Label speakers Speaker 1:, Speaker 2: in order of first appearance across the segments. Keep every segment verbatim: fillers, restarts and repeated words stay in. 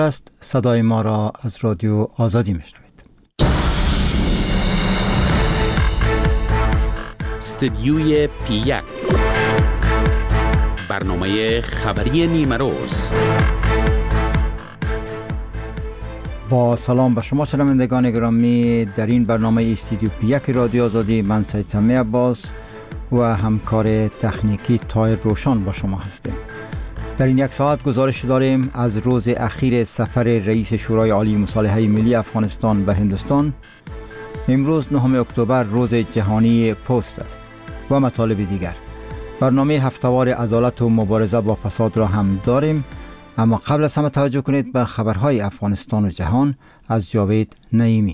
Speaker 1: است. صدای ما را از رادیو آزادی میشنوید.
Speaker 2: استدیوی پی یک، برنامه خبری نیمه روز.
Speaker 1: با سلام به شما شنوندگان گرامی، در این برنامه استدیو پی یک رادیو آزادی من سید سمی عباس و همکار تکنیکی طاهر روشن با شما هستیم. در این یک ساعت گزارش داریم از روز اخیر سفر رئیس شورای عالی مصالحه ملی افغانستان به هندوستان. امروز نهم اکتبر روز جهانی پست است و مطالب دیگر. برنامه هفته‌وار عدالت و مبارزه با فساد را هم داریم، اما قبل از همه توجه کنید به خبرهای افغانستان و جهان از جاوید نعیمی.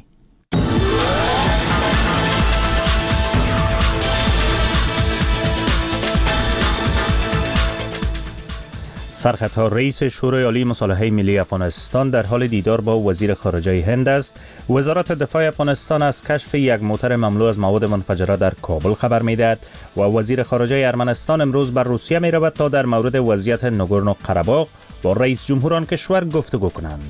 Speaker 3: سرخطها رئیس شورای عالی مصالحه ملی افغانستان در حال دیدار با وزیر خارجه هند است. وزارت دفاع افغانستان از کشف یک موتر مملو از مواد منفجره در کابل خبر می‌دهد و وزیر خارجه ارمنستان امروز بر روسیه می‌رود تا در مورد وضعیت نگورنو قره‌باغ با رئیس جمهور آن کشور گفتگو کنند.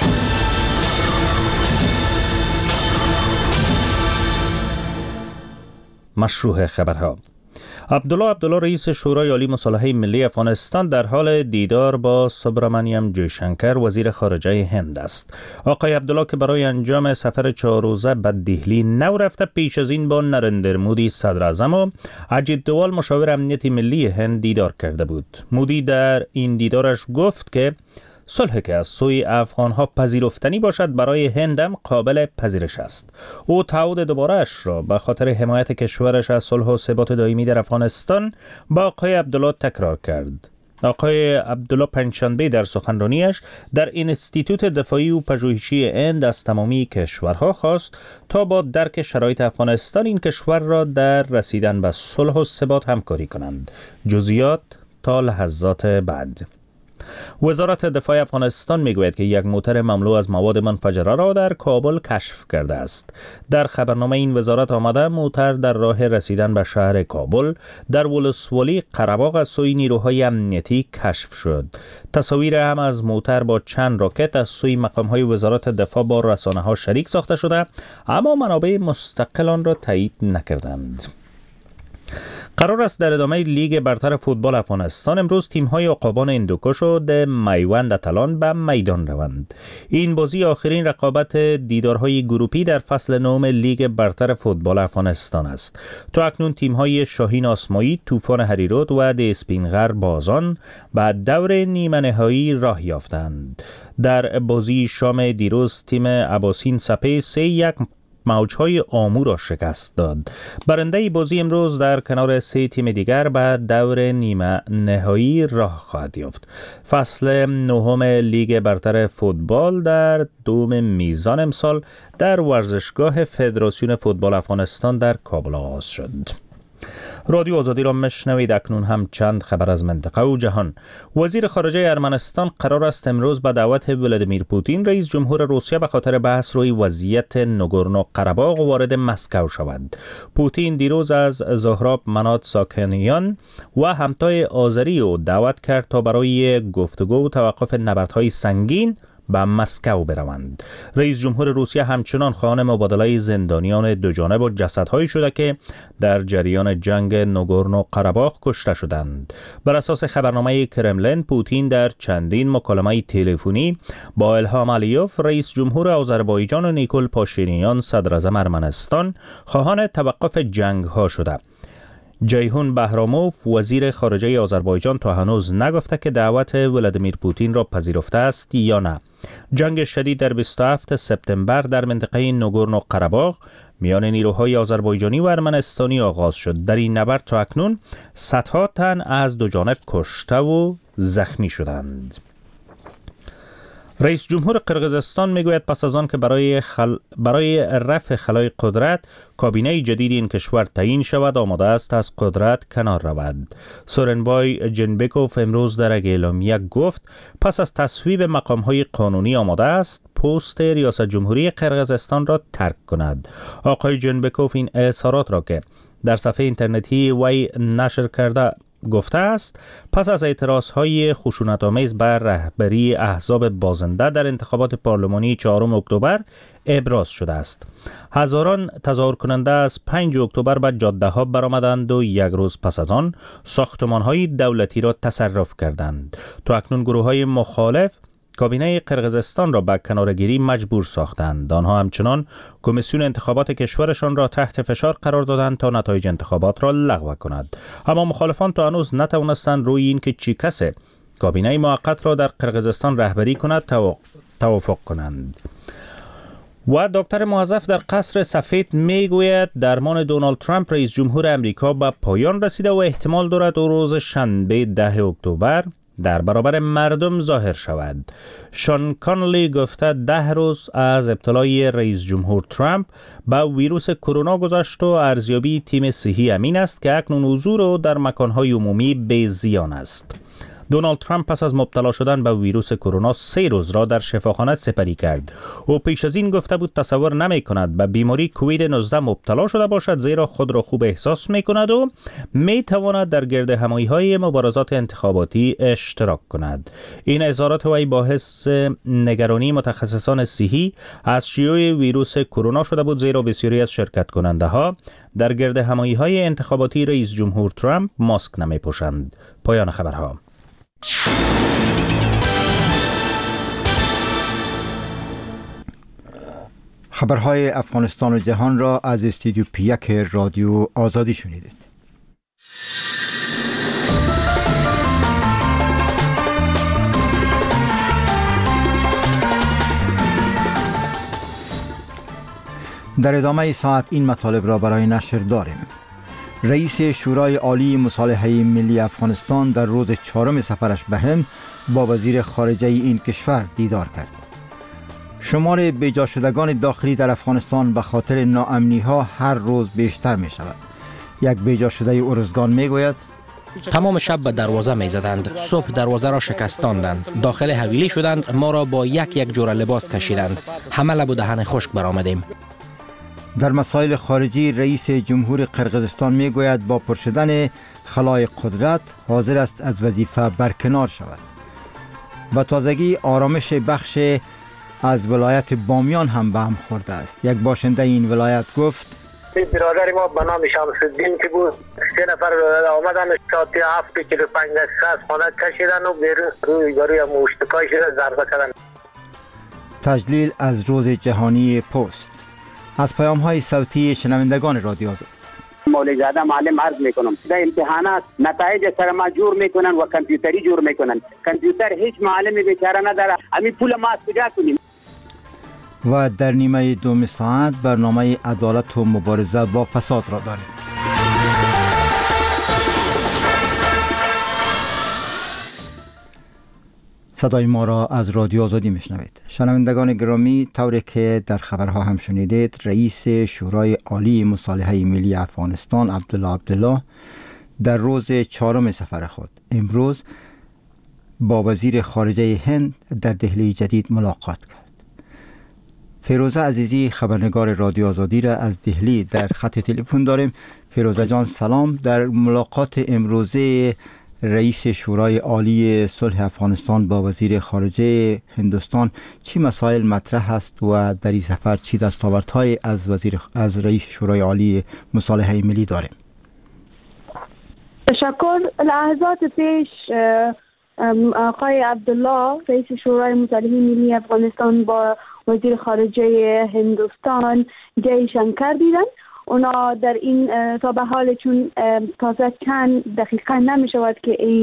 Speaker 3: مشروع خبرها. عبدالله عبدالله رئیس شورای عالی مصالحه ملی افغانستان در حال دیدار با سوبرامانیام جیشنکر وزیر خارجه هند است. آقای عبدالله که برای انجام سفر چهار روزه به دهلی نو رفته، پیش از این با نریندر مودی صدر اعظم و اجیت دوال مشاور امنیت ملی هند دیدار کرده بود. مودی در این دیدارش گفت که صلح که از سوی افغانها پذیرفتنی باشد برای هندم قابل پذیرش است. او تعهد دوباره‌اش را به خاطر حمایت کشورش از صلح و ثبات دائمی در افغانستان با آقای عبدالله تکرار کرد. آقای عبدالله پنجشنبه در سخنرانیش در انستیتوت دفاعی و پژوهشی هند از تمامی کشورها خواست تا با درک شرایط افغانستان این کشور را در رسیدن به صلح و ثبات همکاری کنند. جزئیات تا لحظات بعد. وزارت دفاع افغانستان میگوید که یک موتر مملو از مواد منفجره را در کابل کشف کرده است. در خبرنامه این وزارت آمده موتر در راه رسیدن به شهر کابل در ولسوالی قره‌باغ از سوی نیروهای امنیتی کشف شد. تصاویر هم از موتر با چند راکت از سوی مقام‌های وزارت دفاع با رسانه‌ها شریک ساخته شده، اما منابع مستقل آن را تایید نکردند. قرار است در ادامه لیگ برتر فوتبال افغانستان امروز تیم‌های عقابان هندوکش و د میوند اتلان به میدان روند. این بازی آخرین رقابت دیدارهای گروپی در فصل نهم لیگ برتر فوتبال افغانستان است. تا اکنون تیم‌های شاهین آسمایی، طوفان هریرود و د اسپینغر بازان به دور نیمه نهایی راه یافتند. در بازی شام دیروز تیم اباسین سپه سه یک موجهای آمو را شکست داد. برنده بازی امروز در کنار سه تیم دیگر به دور نیمه نهایی راه خواهد یافت. فصل نهم لیگ برتر فوتبال در دوم میزان امسال در ورزشگاه فدراسیون فوتبال افغانستان در کابل آغاز شد. رادیو آزادی را مشنوید. اکنون هم چند خبر از منطقه و جهان. وزیر خارجه ارمنستان قرار است امروز به دعوت ولادیمیر پوتین رئیس جمهور روسیه به خاطر بحث روی وضعیت نگورنو قره‌باغ وارد مسکو شود. پوتین دیروز از زهراب منات ساکنیان و همتای آذری او دعوت کرد تا برای گفتگو و توقف نبردهای سنگین به مسکو بروند. رئیس جمهور روسیه همچنان خواهان مبادله زندانیان دو جانب و جسدهایی شده که در جریان جنگ نگورنو قره‌باغ کشته شدند. بر اساس خبرنامه کرملین، پوتین در چندین مکالمه تلفنی با الهام علیوف رئیس جمهور آذربایجان و نیکول پاشینیان صدر اعظم ارمنستان خواهان توقف جنگ ها شده. جیهون بهراموف وزیر خارجه آذربایجان تا هنوز نگفته که دعوت ولادیمیر پوتین را پذیرفته است یا نه. جنگ شدید در بیست و هفتم سپتامبر در منطقه نگورنو قره‌باغ میان نیروهای آذربایجانی و ارمنستانی آغاز شد. در این نبرد تا اکنون صدها تن از دو جانب کشته و زخمی شدند. رئیس جمهور قرقیزستان میگوید پس از آن که برای خل... برای رفع خلای قدرت کابینه جدید این کشور تعیین شود آماده است از قدرت کنار رود. سورنبای جنبکوف امروز در اعلامیه گفت پس از تصویب مقام‌های قانونی آماده است پست ریاست جمهوری قرقیزستان را ترک کند. آقای جنبکوف این اظهارات را که در صفحه اینترنتی وی نشر کرده گفته است پس از اعتراضهای خشونت‌آمیز بر رهبری احزاب بازنده در انتخابات پارلمانی چهارم اکتبر ابراز شده است. هزاران تظاهر کننده از پنجم اکتبر به جاده‌ها برآمدند و یک روز پس از آن ساختمان‌های دولتی را تصرف کردند. تا اکنون گروه‌های مخالف کابینه قرقیزستان را به کناره‌گیری مجبور ساختند. آنها همچنان کمیسیون انتخابات کشورشان را تحت فشار قرار دادند تا نتایج انتخابات را لغو کند. اما مخالفان تا هنوز نتوانستند روی این که چی کسه کابینه موقت را در قرقیزستان رهبری کند توافق کنند. و دکتر موظف در قصر سفید میگوید درمان دونالد ترامپ رئیس جمهور امریکا به پایان رسیده و احتمال دارد او روز شنبه ده اکتبر در برابر مردم ظاهر شود. شان کانلی گفته ده روز از ابتلای رئیس جمهور ترامپ به ویروس کرونا گذشت و ارزیابی تیم صحی امین است که اکنون حضور او در مکانهای عمومی بی زیان است. دونالد ترامپ پس از مبتلا شدن به ویروس کرونا سه روز را در شفاخانه سپری کرد. او پیش از این گفته بود تصور نمی کند به بیماری کووید نوزده مبتلا شده باشد، زیرا خود را خوب احساس می کند و می تواند در گرد همایی های مبارزات انتخاباتی اشتراک کند. این اظهارات وی باعث نگرانی متخصصان صحی از شیوع ویروس کرونا شده بود، زیرا بسیاری از شرکت کننده ها در گرد همایی های انتخاباتی رئیس جمهور ترامپ ماسک نمی پوشند. پایان خبرها.
Speaker 1: خبرهای افغانستان و جهان را از استودیو پی یک رادیو آزادی شنیدید. در ادامه ساعت این مطالب را برای نشر داریم. رئیس شورای عالی مصالحه ملی افغانستان در روز چهارم سفرش به هند با وزیر خارجه این کشور دیدار کرد. شمار بیجا شدگان داخلی در افغانستان به خاطر ناامنی ها هر روز بیشتر می شود. یک بیجا شده ارزگان می گوید
Speaker 4: تمام شب به دروازه می زدند، صبح دروازه را شکستاندند، داخل حویلی شدند، ما را با یک یک جور لباس کشیدند، همه لب و دهن خشک برآمدیم.
Speaker 1: در مسائل خارجی رئیس جمهور قرقیزستان می گوید با پر شدن خلای قدرت حاضر است از وظیفه برکنار شود. با تازگی آرامش بخش از ولایت بامیان هم به هم خورده است. یک باشنده این ولایت گفت
Speaker 5: برادر ما به نام شمس‌الدین که بود سه نفر آمدن ساعت هفت چهل و پنج دقیقه از خانه کشیدن و بیرون روی گروی مشتکای شده ضربه کردن.
Speaker 1: تجلیل از روز جهانی پست. از پیام های صوتی شنوندگان رادیو آزاد.
Speaker 6: مولوی زاده معلم عرض میکنم در امتحانات نتایج سر ما جور میکنن و کامپیوتری جور میکنن. کامپیوتر هیچ معلم بیچاره نداره، همین پول ما کجا کنیم؟
Speaker 1: و در نیمه دوم ساعت برنامه عدالت و مبارزه با فساد را داریم. صدای ما را از رادیو آزادی میشنوید. شنوندگان گرامی، طوری که در خبرها هم شنیدید، رئیس شورای عالی مصالحه ملی افغانستان عبدالله عبدالله در روز چهارم سفر خود امروز با وزیر خارجه هند در دهلی جدید ملاقات کرد. فیروزه عزیزی خبرنگار رادیو آزادی را از دهلی در خط تلفن داریم. فیروزه جان سلام. در ملاقات امروزه رئیس شورای عالی صلح افغانستان با وزیر خارجه هندوستان چی مسائل مطرح است و در این سفر چی دستاوردهای از وزیر از رئیس شورای عالی مصالحه ملی داریم؟
Speaker 7: تشکر. لحظات پیش آقای عبدالله رئیس شورای مصالحه ملی افغانستان با وزیر خارجه هندوستان جای شنکر دیدن. اونا در این تا به حال چون تازه چند دقیقه نمی شود که این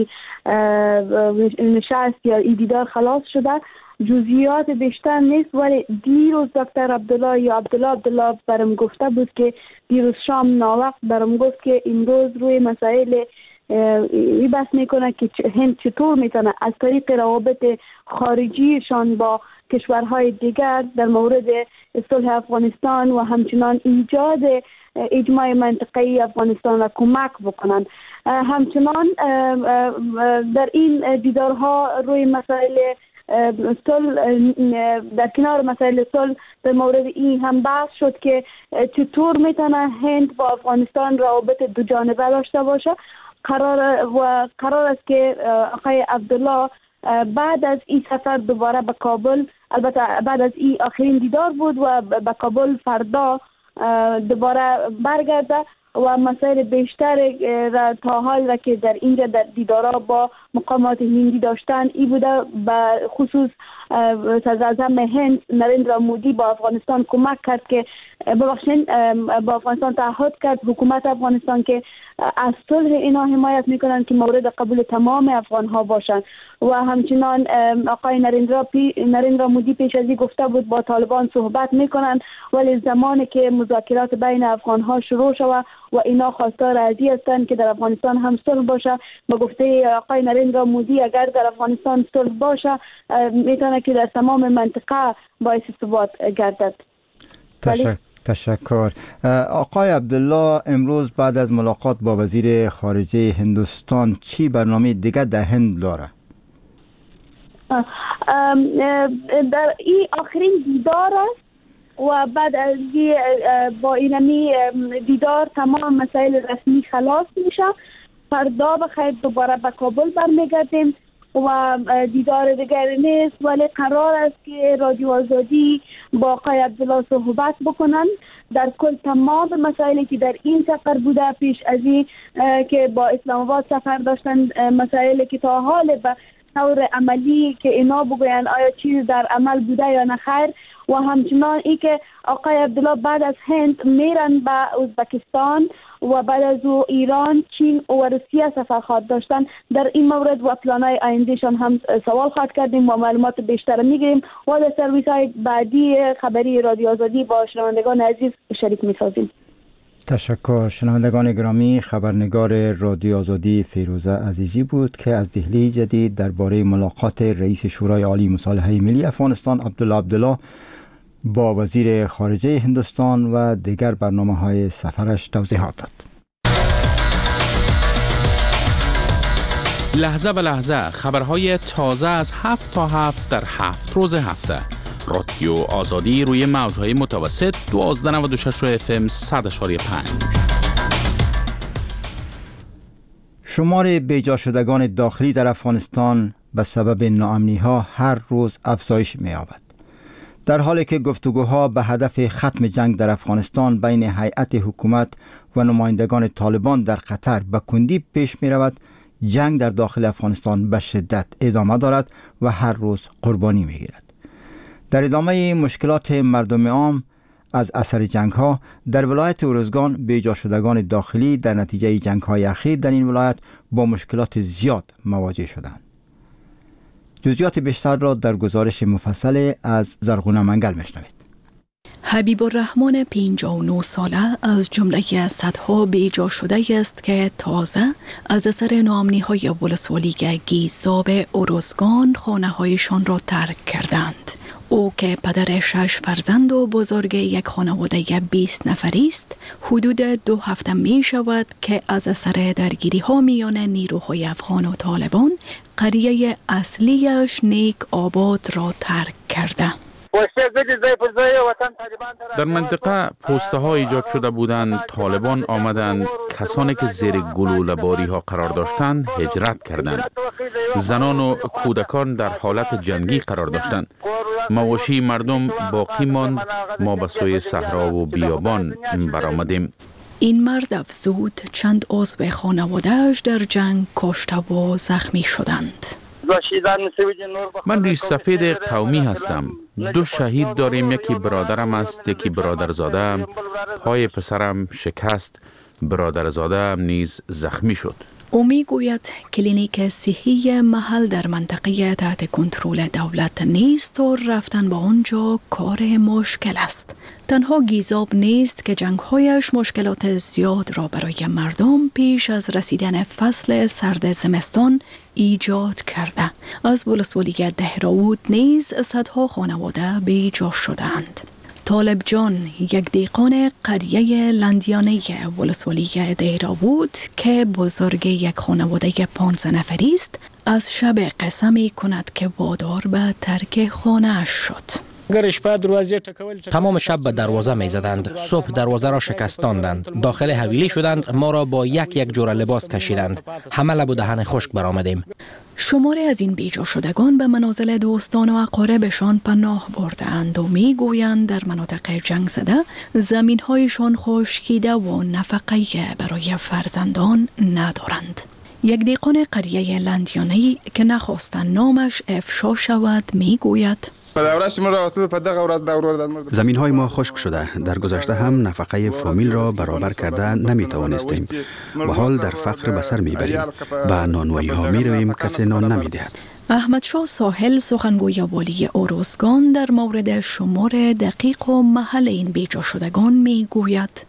Speaker 7: نشست یا این دیدار خلاص شده، جزئیات بیشتر نیست، ولی دیروز دکتر عبدالله یا عبدالله عبدالله برام گفته بود که دیروز شام ناوقت برام گفت که امروز روی مسائل این بحث میکنه که هند چطور میتونه از طریق روابط خارجیشان با کشورهای دیگر در مورد صلح افغانستان و همچنان ایجاد اجماع منطقه‌ای افغانستان را کمک بکنند. همچنان در این دیدارها روی مسائل صلح در کنار مسائل صلح در مورد این هم بحث شد که چطور میتونه هند با افغانستان روابط دو جانبه داشته باشه قرار و قرار است که آقای عبدالله بعد از این سفر دوباره به کابل، البته بعد از این آخرین دیدار بود و به کابل فردا دوباره برگرده و مسائل بیشتر را تا حال را که در اینجا در دیدارها با مقامات هندی داشتن ای بوده، به خصوص صدر اعظم هند نریندرا مودی با افغانستان کمک کرد که ببخشید با افغانستان تعهد کرد، حکومت افغانستان که از صلح اینا حمایت میکنن که مورد قبول تمام افغان ها باشن و همچنان آقای نریندرا پی نریندرا مودی پیش از این گفته بود با طالبان صحبت میکنن، ولی زمانی که مذاکرات بین افغان ها شروع شود و اینا خواستار ازی هستند که در افغانستان هم صلح باشه، با گفته آقای نریندرا مودی اگر در افغانستان صلح باشه میتونه که در تمام منطقه باعث ثبات گردد.
Speaker 1: تشکر. تشکر. آقای عبدالله امروز بعد از ملاقات با وزیر خارجه هندوستان چی برنامه دیگه در هند داره؟
Speaker 7: در این آخرین دیدار است و بعد از با اینمی دیدار تمام مسائل رسمی خلاص میشه. فردا بخیر دوباره به کابل برمیگردیم و دیدار دیگر نیست، ولی قرار است که رادیو آزادی با آقای عبدالله صحبت بکنن در کل تمام مسائلی که در این سفر بوده، پیش از این که با اسلام آباد سفر داشتن، مسائلی که تا حال به طور عملی که اینا بگوین آیا چیز در عمل بوده یا نه خیر، و همچنان ای که آقای عبدالله بعد از هند میرن به ازبکستان و بعد از او ایران، چین و روسیه سفر خواهد داشتن. در این مورد و پلانای آیندهشان هم سوال خواهد کردیم و معلومات بیشتر میگیریم و در سرویس های بعدی خبری رادیو آزادی با شنوندگان عزیز شریک میسازیم.
Speaker 1: تشکر. شنوندگان گرامی، خبرنگار رادیو آزادی فیروزه عزیزی بود که از دهلی جدید درباره ملاقات رئیس شورای عالی مصالحه ملی افغانستان عبدالله عبدالله با وزیر خارجه هندوستان و دیگر برنامه‌های سفرش توضیحات داد.
Speaker 2: لحظه به لحظه خبرهای تازه از هفت تا هفت در هفت روز هفته. رادیو آزادی روی موج‌های متوسط دوازده و نود و شش اف ام صد و پنج.
Speaker 1: شمار بیجا شدگان داخلی در افغانستان به سبب ناامنی‌ها هر روز افزایش می‌یابد. در حالی که گفتگوها به هدف ختم جنگ در افغانستان بین هیئت حکومت و نمایندگان طالبان در قطر به کندی پیش می رود، جنگ در داخل افغانستان به شدت ادامه دارد و هر روز قربانی می گیرد. در ادامه مشکلات مردم عام از اثر جنگ ها در ولایت ارزگان، بیجا شدگان داخلی در نتیجه جنگ های اخیر در این ولایت با مشکلات زیاد مواجه شدند. جزئیات بیشتر را در گزارش مفصل از زرغونه منگل میشنوید.
Speaker 8: حبیب الرحمن پنجاه و نه ساله از جمله صدها بیجا شده است که تازه از اثر ناامنی‌های ولسوالی گیزاب ارزگان خانه هایشان را ترک کردند. او که پدر شش فرزند و بزرگ یک خانواده بیست نفری است، حدود دو هفته می شود که از اثر درگیری ها میان نیروهای افغان و طالبان قریه اصلیش نیک آباد را ترک کرده.
Speaker 2: در منطقه پوسته ها ایجاد شده بودند. طالبان آمدند، کسانی که زیر گلوله باری ها قرار داشتند هجرت کردند. زنان و کودکان در حالت جنگی قرار داشتند. مواشی مردم باقی ماند. ما به سوی صحرا و بیابان برآمدیم.
Speaker 8: این مرد افزود چند عضو خانواده‌اش در جنگ کشته و زخمی شدند.
Speaker 2: من ریش سفید قومی هستم. دو شهید داریم، یکی برادرم است، یکی برادرزاده. پای پسرم شکست، برادرزاده نیز زخمی شد.
Speaker 8: او می گوید کلینیک صحی محل در منطقه تحت کنترل دولت نیست و رفتن با آنجا کار مشکل است. تنها گیزاب نیست که جنگ‌هایش مشکلات زیاد را برای مردم پیش از رسیدن فصل سرد زمستان ایجاد کرده. از ولسوالی دهراود نیز صدها خانواده بیجا شدند. طالب جان، یک دیقان قریه لندیانه ولسوالی دهراود که بزرگ یک خانواده پانزده نفری است، از شب قسم می کند که وادار به ترک خانه اش شد.
Speaker 4: تمام شب به دروازه می زدند. صبح دروازه را شکستاندند. داخل حویلی شدند. ما را با یک یک جور لباس کشیدند. همه لب و دهن خشک برآمدیم.
Speaker 8: شماری از این بیجا شدگان به منازل دوستان و اقاربشان پناه بردند و می گویند در مناطق جنگ زده زمین هایشان خشکیده و نفقه برای فرزندان ندارند. یک دیقان قریه لندیانه‌ای که نخواستن نامش افشا شود می گوید
Speaker 9: زمین های ما خشک شده. در گذشته هم نفقه فامیل را برابر کرده نمی توانستیم و حال در فقر به سر می بریم. به نانوایی ها می رویم، کسی نان نمی دهد.
Speaker 8: احمد شاه ساحل سخنگوی والی اروزگان در مورد شمار دقیق و محل این بیجا شدگان می گوید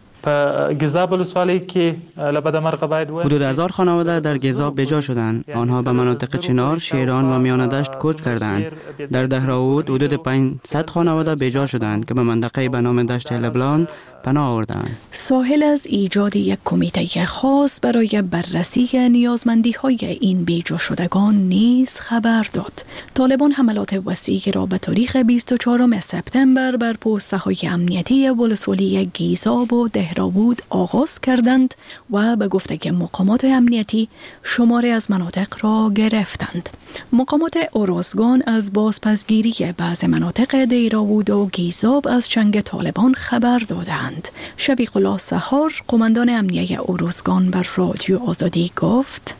Speaker 10: حدود هزار خانواده در گزاب بجا شدند. آنها به مناطق چنار، شیران و میانه دشت کوچ کردند. در دهراود حدود پانصد خانواده بجا شدند که به منطقه به نام دشت لبلان پناه آوردند.
Speaker 8: ساحل از ایجاد یک کمیته خاص برای بررسی نیازمندی های این بیجا شدگان نیز خبر داد. طالبان حملات وسیعی را به تاریخ بیست و چهارم سپتامبر بر پوسته های امنیتی ولسوالی گیزاب و دهراود آغاز کردند و به گفته مقامات امنیتی شماری از مناطق را گرفتند. مقامات اروزگان از بازپسگیری بعض مناطق دهراود و گیزاب از چنگ طالبان خبر دادند. شفیق الله سحار، قماندان امنیه اروزگان، بر رادیو آزادی گفت: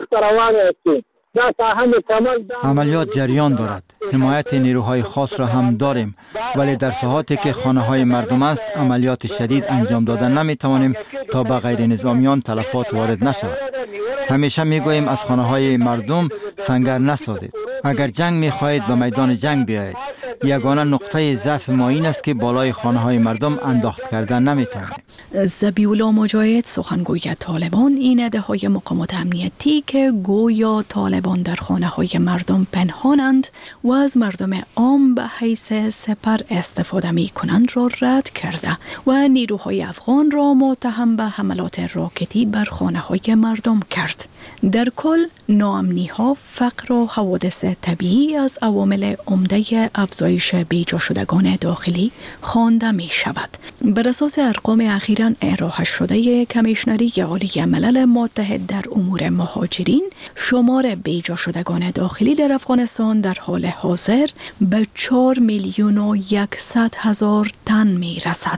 Speaker 1: عملیات جریان دارد. حمایت نیروهای خاص را هم داریم، ولی در ساحاتی که خانه های مردم است عملیات شدید انجام دادن نمی توانیم تا به غیر نظامیان تلفات وارد نشود. همیشه می گوییم از خانه های مردم سنگر نسازید. اگر جنگ می خواهید به میدان جنگ بیایید. یگانه نقطه ضعف ما این است که بالای خانه های مردم انداخت کردن نمی توانیم.
Speaker 8: ذبیح الله مجاهد، سخنگوی طالبان، این ایده های مقامات امنیتی که گویا طالبان در خانه های مردم پنهانند و از مردم عام به حیث سپر استفاده می کنند را رد کرده و نیروهای افغان را متهم به حملات راکتی بر خانه های مردم کرد. در کل ناامنی ها، فقر و حوادث طبیعی از عوامل عمده افزایش بیجا شدگان داخلی خوانده می شود. بر اساس ارقام اخیراً ارائه شده کمیشنری عالی ملل متحد در امور مهاجرین، شمار بیجا شدگان داخلی در افغانستان در حال حاضر به چهار میلیون و یکصد هزار تن می رسد.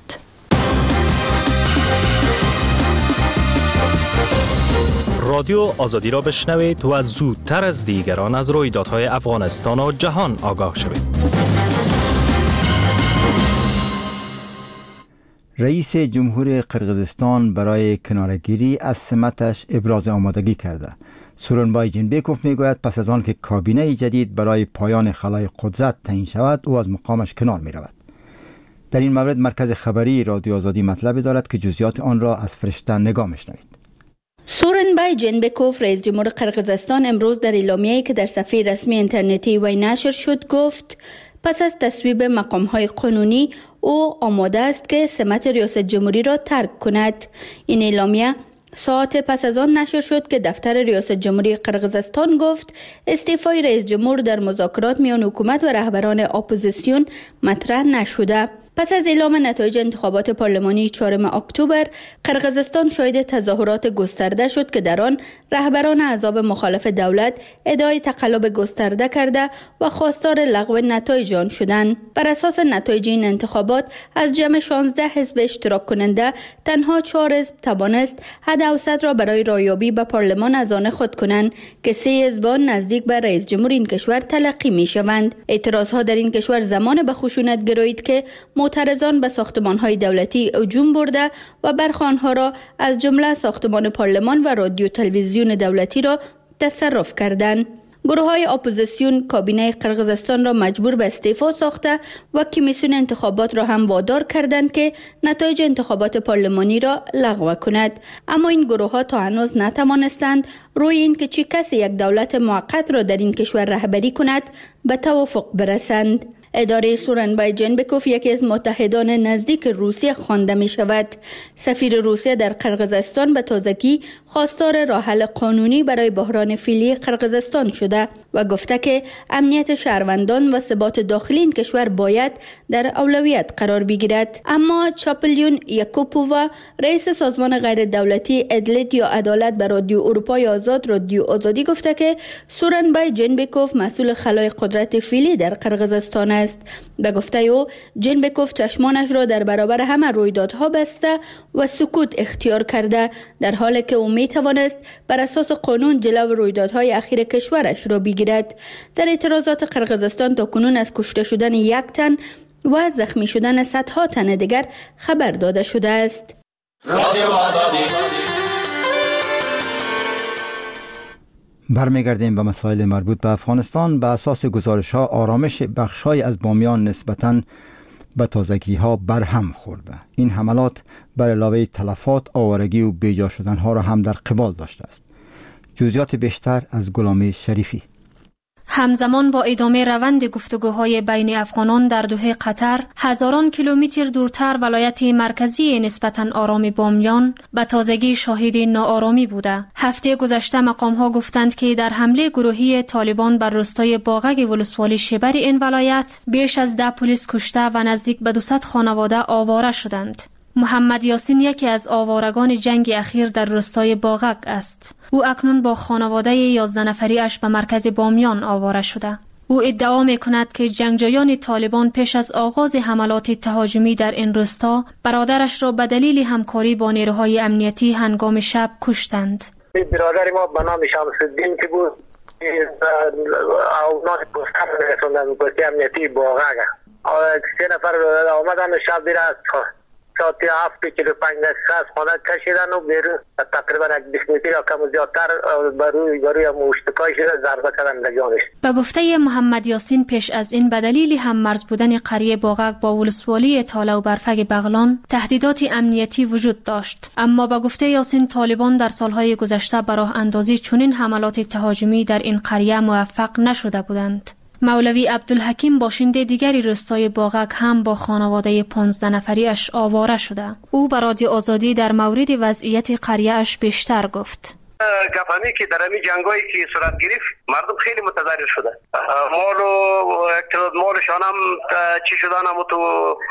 Speaker 3: رادیو آزادی را بشنوید و زودتر از دیگران از رویدادهای افغانستان و جهان آگاه شوید.
Speaker 1: رئیس جمهور قرقیزستان برای کنارگیری از سمتش ابراز آمادگی کرده. سورونبای جینبکوف میگوید پس از آن که کابینه جدید برای پایان خلای قدرت تعیین شود او از مقامش کنار می رود. در این مورد مرکز خبری رادیو آزادی مطلبی دارد که جزئیات آن را از فرشته نگاه میشنوید.
Speaker 11: سورونبای جینبکوف، رئیس جمهور قرقیزستان، امروز در اعلامیه‌ای که در صفحه رسمی اینترنتی وی نشر شد گفت پس از تصویب مقام‌های قانونی او آماده است که سمت ریاست جمهوری را ترک کند. این اعلامیه ساعت پس از آن نشر شد که دفتر ریاست جمهوری قرقیزستان گفت استعفای رئیس جمهور در مذاکرات میان حکومت و رهبران اپوزیسیون مطرح نشده. پس از اعلام نتایج انتخابات پارلمانی چهارم اکتبر، قرقیزستان شاهد تظاهرات گسترده شد که در آن رهبران احزاب مخالف دولت ادعای تقلب گسترده کرده و خواستار لغو نتایج آن شدند. بر اساس نتایج این انتخابات از جمع شانزده حزب اشتراک کننده تنها چهار حزب توانست حد اوسط را برای رایابی به پارلمان از آن خود کنند که سه حزبان نزدیک به رئیس جمهور این کشور تلقی می شوند. اعتراضها در این کشور زمان به خشونت گرایید که معترضان به ساختمان‌های دولتی هجوم برده و برخی آنها را از جمله ساختمان پارلمان و رادیو تلویزیون دولتی را تصرف کردند. گروه‌های اپوزیسیون کابینه قرقیزستان را مجبور به استعفا ساخته و کمیسیون انتخابات را هم وادار کردند که نتایج انتخابات پارلمانی را لغو کند. اما این گروه‌ها تا هنوز نتوانستند روی این که چه کسی یک دولت موقت را در این کشور رهبری کند به توافق برسند. اداره سورنبای جنبکوف یکی از متحدان نزدیک روسیه خوانده می شود. سفیر روسیه در قرقیزستان به تازگی خواستار راه حل قانونی برای بحران فعلی قرقیزستان شده و گفته که امنیت شهروندان و ثبات داخلی این کشور باید در اولویت قرار بگیرد. اما چاپلیون یاکوپووا رئیس سازمان غیر دولتی ادلت یا عدالت به رادیو اروپای آزاد رادیو آزادی گفته که سورنبای جنبکوف مسئول خلای قدرت فعلی در قرقیزستان است. به گفته او جنبکوف چشمانش را در برابر همه رویدادها بسته و سکوت اختیار کرده، در حالی که او می توانست بر اساس قانون جلو رویدادهای اخیر کشورش را بگیرد. در اعتراضات قرقیزستان تا کنون از کشته شدن یک تن و زخمی شدن صدها تن دیگر خبر داده شده است. رادیو آزادی.
Speaker 1: برمیگردیم به مسائل مربوط به افغانستان. به اساس گزارش ها آرامش بخش های از بامیان نسبتاً به تازگی ها برهم خورده. این حملات بر علاوه تلفات، آوارگی و بیجا شدن ها را هم در قبال داشته است. جزئیات بیشتر از غلام شریفی.
Speaker 12: همزمان با ادامه روند گفتگوهای بین افغانان در دوحه قطر، هزاران کیلومتر دورتر ولایت مرکزی نسبتاً آرام بامیان به تازگی شاهد ناآرامی بوده. هفته گذشته مقام‌ها گفتند که در حمله گروهی طالبان بر روستای باغک ولسوالی شبر این ولایت بیش از ده پلیس کشته و نزدیک به دویست خانواده آواره شدند. محمد یاسین یکی از آوارگان جنگ اخیر در روستای باغک است. او اکنون با خانواده یازده نفری اش به مرکز بامیان آواره شده. او ادعا می کند که جنگجویان طالبان پیش از آغاز حملات تهاجمی در این روستا برادرش را به دلیل همکاری با نیروهای امنیتی هنگام شب کشتند.
Speaker 5: برادر ما به نام شمس‌الدین که بود اونا پستر رسوندن به پستی امنیتی باغک. سه نفر آمدن شب دیره از ساعت هفت چهل و پنج دقیقه از خانه کشیدن و بیرون تقریبا یک بیست متر یا کم زیادتر بر روی گاروی مشتکای شده ضربه کردن به جانش.
Speaker 12: به گفته محمد یاسین پیش از این به دلیل هم مرز بودن قریه باغک با ولسوالی تاله و برفک بغلان تهدیدات امنیتی وجود داشت، اما به گفته یاسین طالبان در سالهای گذشته به راه اندازی چنین حملات تهاجمی در این قریه موفق نشده بودند. مولوی عبدالحکیم باشنده دیگری روستای باغک هم با خانواده پانزده نفری اش آواره شده. او به رادیو آزادی در مورد وضعیت قریه اش بیشتر گفت.
Speaker 5: گفانی که در این جنگایی که صورت گرفت مردم خیلی متضرر شده. مال و مالشان هم چی شدن هم تو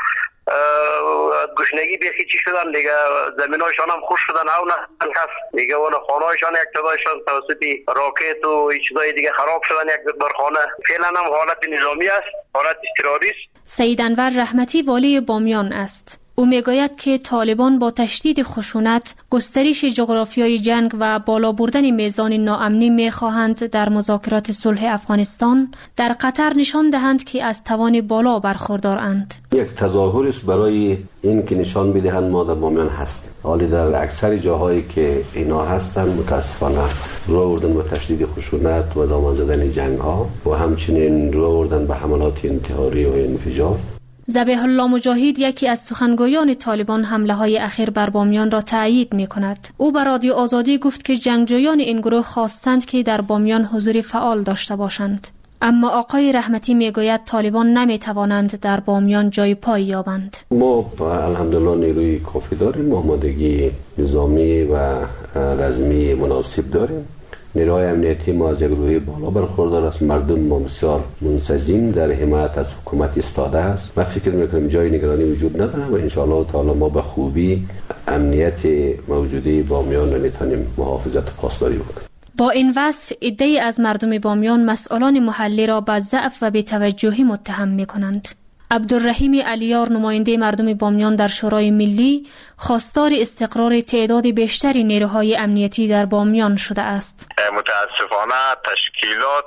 Speaker 5: گشنگی بیخی چی شدن دیگه، زمینایشان هم خوش شدن او نه کس دیگه، اون خانهایشان یک تدایشان توسط راکت و چیزای دیگه خراب شدن یک مقدار خانه. فعلا هم حالت نظامی است، حالت اضطراری است.
Speaker 12: سید انور رحمتی والی بامیان است. او میگوید که طالبان با تشدید خشونت، گسترش جغرافیای جنگ و بالا بردن میزان ناامنی میخواهند در مذاکرات صلح افغانستان در قطر نشان دهند که از توان بالا برخوردارند.
Speaker 13: یک تظاهر است برای این که نشان بدهند ما در بامیان هستیم. حالی در اکثر جاهایی که اینا هستند متاسفانه رو آوردن به تشدید خشونت و دامن زدن جنگ ها و همچنین رو آوردن به حملات انتحاری و انفجار.
Speaker 12: ذبیح الله مجاهد یکی از سخنگویان طالبان حمله های اخیر بر بامیان را تأیید می کند. او به رادیو آزادی گفت که جنگجویان این گروه خواستند که در بامیان حضور فعال داشته باشند، اما آقای رحمتی می گوید طالبان نمی توانند در بامیان جای پای یابند.
Speaker 13: ما الحمدلله نیروی کافی داریم، آمادگی نظامی و رزمی مناسب داریم. نیروهای امنیتی ما از یک روحیه بالا برخوردار است. مردم ما بسیار منسجم در حمایت از حکومت ایستاده است. من فکر میکنم جای نگرانی وجود نداره و انشاءالله تعالی ما به خوبی امنیت موجودی بامیان رو میتونیم محافظت و پاسداری بکنیم.
Speaker 12: با این وصف عده‌ای از مردم بامیان مسئولان محلی را به ضعف و بی‌توجهی متهم میکنند. عبدالرحیم علیار نماینده مردم بامیان در شورای ملی خواستار استقرار تعداد بیشتری نیروهای امنیتی در بامیان شده است.
Speaker 14: متاسفانه تشکیلات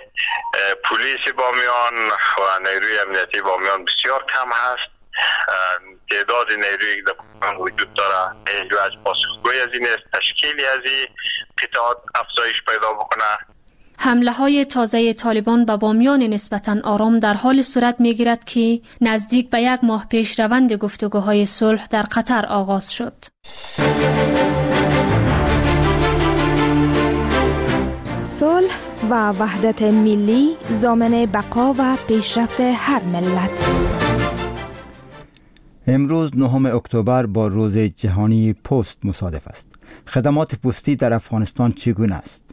Speaker 14: پلیس بامیان و نیروی امنیتی بامیان بسیار کم هست. تعداد نیروی که در وجود داره نیروی از پاسخگوی از این است، تشکیلی از این قطعات افزایش پیدا بکنه.
Speaker 12: حمله های تازه طالبان به بامیان نسبتاً آرام در حال صورت می گیرد که نزدیک به یک ماه پیش روند گفتگوهای صلح در قطر آغاز شد.
Speaker 15: صلح و وحدت ملی ضامن بقا و پیشرفت هر ملت.
Speaker 1: امروز نهم اکتبر با روز جهانی پست مصادف است. خدمات پستی در افغانستان چگونه است؟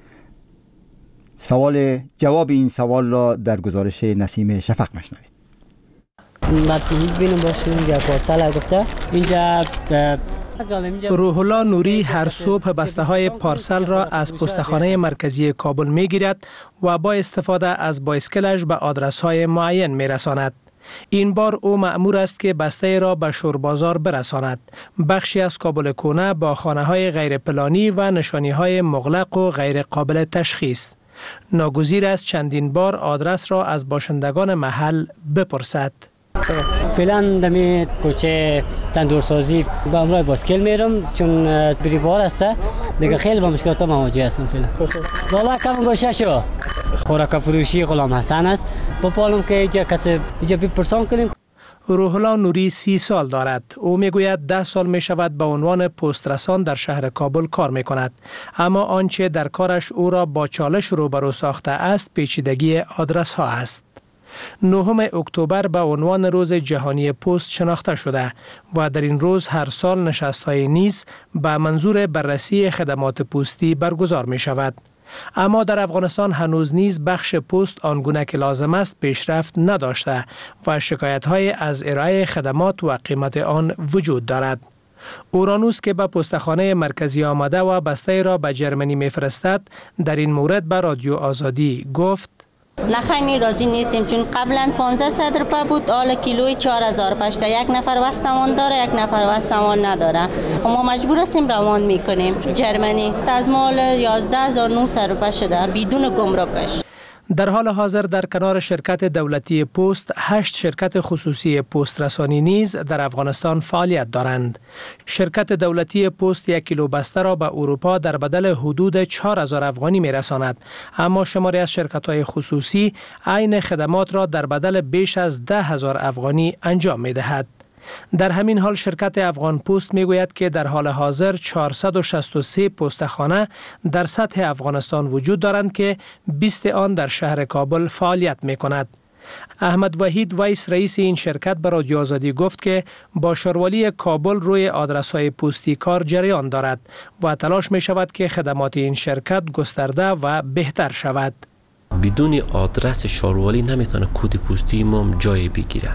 Speaker 1: سوال جواب این سوال را در گزارش نسیم شفق مشنوید.
Speaker 16: روح الله نوری هر صبح بسته های پارسل را از پستخانه مرکزی کابل می گیرد و با استفاده از بایسکلش به آدرس های معین می رساند. این بار او مأمور است که بسته را به شوربازار برساند. بخشی از کابل کونه با خانه های غیر پلانی و نشانی های مغلق و غیر قابل تشخیص. ناگزیر است چندین بار آدرس را از باشندگان محل بپرسد.
Speaker 17: فعلا دمی کوچه تندورسازی با امرای باسکل میرم چون بری بار است دیگه خیلی با مشکلات مواجه هستم. فعلا والا کم گوشه شو خوراک فروشی غلام حسن است با پالم که اینجا کسی اینجا بپرسان کنیم.
Speaker 16: روح الله نوری سی سال دارد. او میگوید ده سال می شود به عنوان پست رسان در شهر کابل کار می کند. اما آنچه در کارش او را با چالش روبرو ساخته است پیچیدگی آدرس ها است. نهم اکتبر به عنوان روز جهانی پست شناخته شده و در این روز هر سال نشست‌های نیز به منظور بررسی خدمات پستی برگزار می شود. اما در افغانستان هنوز نیز بخش پست آنگونه که لازم است پیشرفت نداشته و شکایت‌های از ارائه خدمات و قیمت آن وجود دارد. اورانوس که به پستخانه مرکزی آمده و بسته را به جرمنی می‌فرستد در این مورد به رادیو آزادی گفت:
Speaker 18: نه خیلی راضی نیستیم چون قبلا پانزده روپیه بود، حالا کیلوی چهار هزار پشته. یک نفر وستمان داره، یک نفر وستمان نداره. ما مجبور هستیم روان میکنیم. جرمنی از مال یازده هزار و نهصد روپیه شده بدون گمرکش.
Speaker 16: در حال حاضر در کنار شرکت دولتی پست، هشت شرکت خصوصی پست رسانی نیز در افغانستان فعالیت دارند. شرکت دولتی پست یک کیلو بسته را به اروپا در بدل حدود چهار هزار افغانی می رساند، اما شماری از شرکت‌های خصوصی عین خدمات را در بدل بیش از ده هزار افغانی انجام می دهد. در همین حال شرکت افغان پست می گوید که در حال حاضر چهارصد و شصت و سه پستخانه در سطح افغانستان وجود دارند که بیست آن در شهر کابل فعالیت می کند. احمد وحید ویس رئیس این شرکت به رادیو آزادی گفت که با شاروالی کابل روی آدرس‌های پستی کار جریان دارد و تلاش می شود که خدمات این شرکت گسترده و بهتر شود.
Speaker 19: بدون آدرس شاروالی نمیتونه کد پستی ما جای بگیره.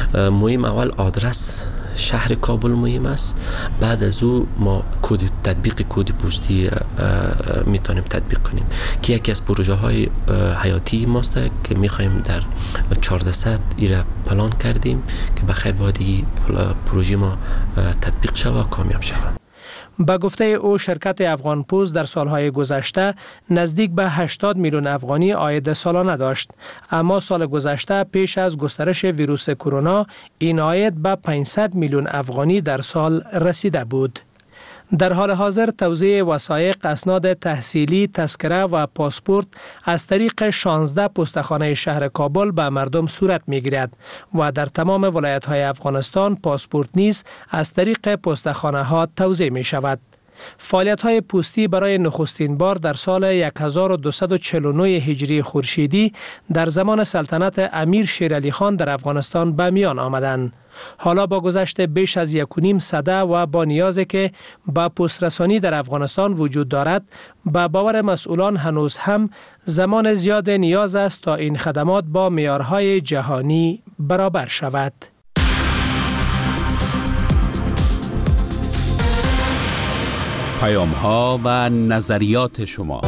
Speaker 19: مهم اول آدرس شهر کابل مهم است، بعد از او ما کد تطبیق کد پستی میتونیم تطبیق کنیم که یکی از پروژه های حیاتی ماست که میخوایم در چهارصد ایره پلان کردیم که بخیر باید پروژه ما تطبیق شود و کامیاب شود.
Speaker 16: با گفته او شرکت افغان پست در سالهای گذشته نزدیک به هشتاد میلیون افغانی عاید سالانه داشت، اما سال گذشته پیش از گسترش ویروس کرونا این عاید به پانصد میلیون افغانی در سال رسیده بود. در حال حاضر توزیع وثایق، اسناد تحصیلی، تذکره و پاسپورت از طریق شانزده پستخانه شهر کابل به مردم صورت می‌گیرد و در تمام ولایت‌های افغانستان پاسپورت نیز از طریق پستخانه ها توزیع می شود. فعالیت‌های پستی برای نخستین بار در سال هزار و دویست و چهل و نه هجری خورشیدی در زمان سلطنت امیر شیرعلی خان در افغانستان به میان آمدند. حالا با گذشت بیش از یک و نیم سده و با نیازی که با پست رسانی در افغانستان وجود دارد، با باور مسئولان هنوز هم زمان زیاد نیاز است تا این خدمات با معیارهای جهانی برابر شود.
Speaker 2: پیام ها و نظریات شما.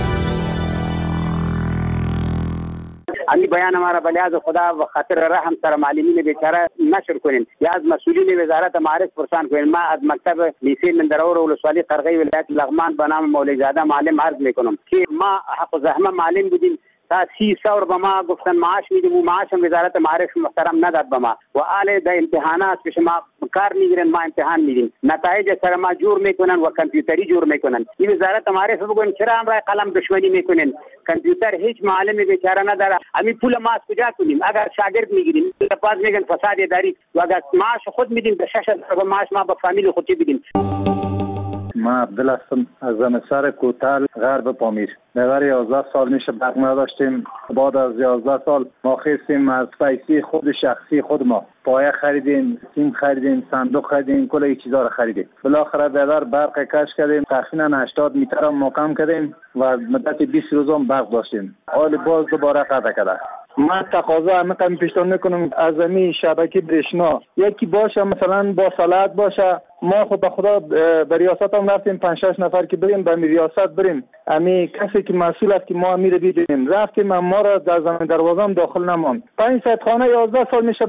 Speaker 6: امی بیان हमारा بلیاز خدا و خاطر رحم سر معلمین بیچاره نشر کنین یا از مسئولین وزارت معارف پرسان کنین. ما از مکتب لیسه مندرور و ولسوالی قرغی ولایت لغمان به نام مولوی زاده معلم عرض میکنم که ما حق زحمه معلم بودیم تا سی سال به ما گفتن معاش میدیم و معاش وزارت معارف محترم نداد به ما و آل د امتحانات پیش ما کار میگیرن، ما امتحان میدیم نتایج سر ما جور میکنن و کامپیوتری جور میکنن. این وزارت معارف بگن چرا امرای قلم دشمنی میکنن؟ کامپیوتر هیچ معلم بیچاره نداره. امی پول ما از کجا کنیم؟ اگر شاگرد میگیریم باز میگن فساد اداری و اگر معاش خود میدیم به شش هزار معاش ما به فامیل خودی بدیم.
Speaker 20: من عبدل هستم از زمستر کوتل غرب پامیر. در یازده سال میشه برق نداشتیم. بعد از یازده سال ما خواستیم از پیسه خود شخصی خود ما پایه خریدیم، سیم خریدیم، صندوق خریدیم، کل این چیزا رو خریدیم. بالاخره بیادر برق کش کردیم، تقریبا هشتاد متر هم مقام کردیم و مدت بیست روز هم برق داشتیم. حال باز دوباره قطع کرده. من تقاضا همین پیشنهاد میکنم از همین شبکه برشنا یکی باشه، مثلا با صلاحیت باشه. ما خود به خدا به ریاست هم رفتیم، پنج شش نفر که بریم به ریاست بریم، امی کسی که مسئول است که ما امیر بیدیم رفتیم، ما را در زمین دروازه هم داخل نماند. پنج صد خانه یازده سال میشه